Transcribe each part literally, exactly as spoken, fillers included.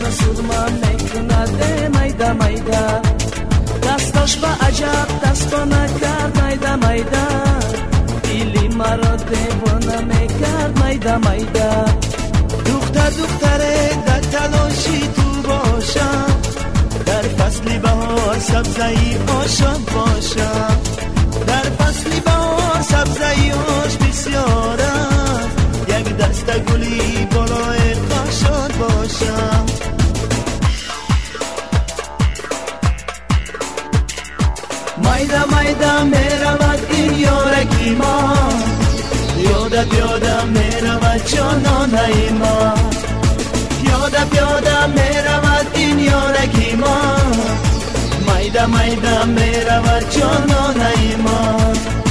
سرما میکند میده میده دستاش با عجب دست با نکرد میده میده دیلی مرا دیوانه میکرد میده میده دختر دختره در تلاشی تو باشم در فصلی بهار سبزه‌ای آشام باشم در فصلی بهار سبزه‌ای آش بسیار است یک دسته گلی بالای قاشان باشم میده میده میرود این یارکی ما پیاده پیاده میرود جانانه ما پیاده پیاده میرود این یارکی ما میده میده میرود جانانه ما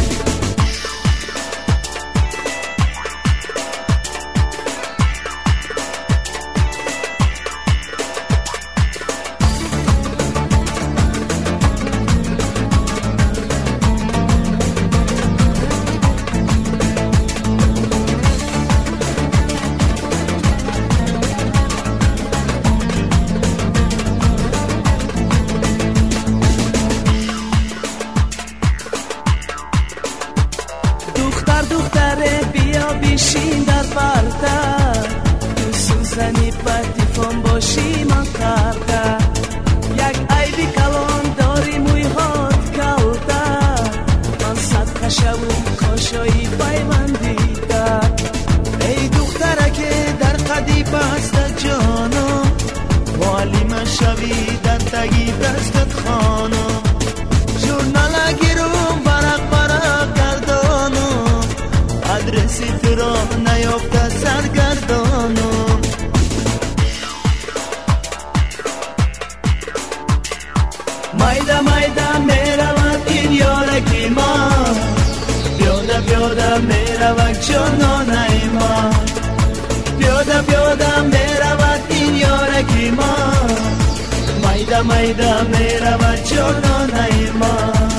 دختره بیا بیشین در پرده تو سوزنی پتیفون باشی من کرده یک عیبی کلان داری موی هات کلده من صد کشم کاشایی پیوندیده ای دختره که در قدی بست جانو والی من شوی در تگی دستت خانو جورنال گیرون برق برق گردانو adresi tıra ne yok da sergerdanım Mayda mayda meravat in yoraki ma Bioda bioda meravat canona ima Bioda bioda meravat in yoraki ma Mayda mayda meravat canona ima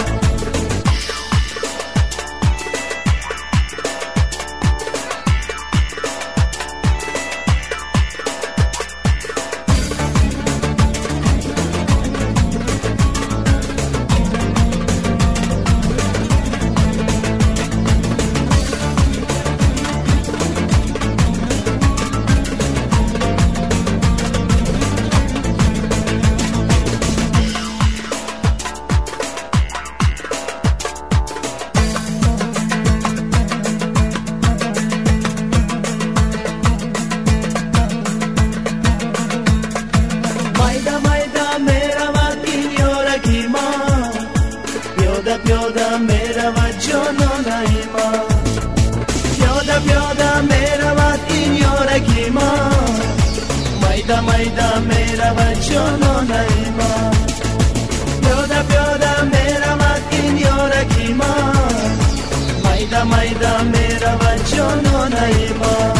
پیاده میرود جانانه ما پیاده پیاده میرود این یارکی ما میده میده میرود جانانه ما پیاده پیاده میرود این یارکی ما میده میده میرود جانانه ما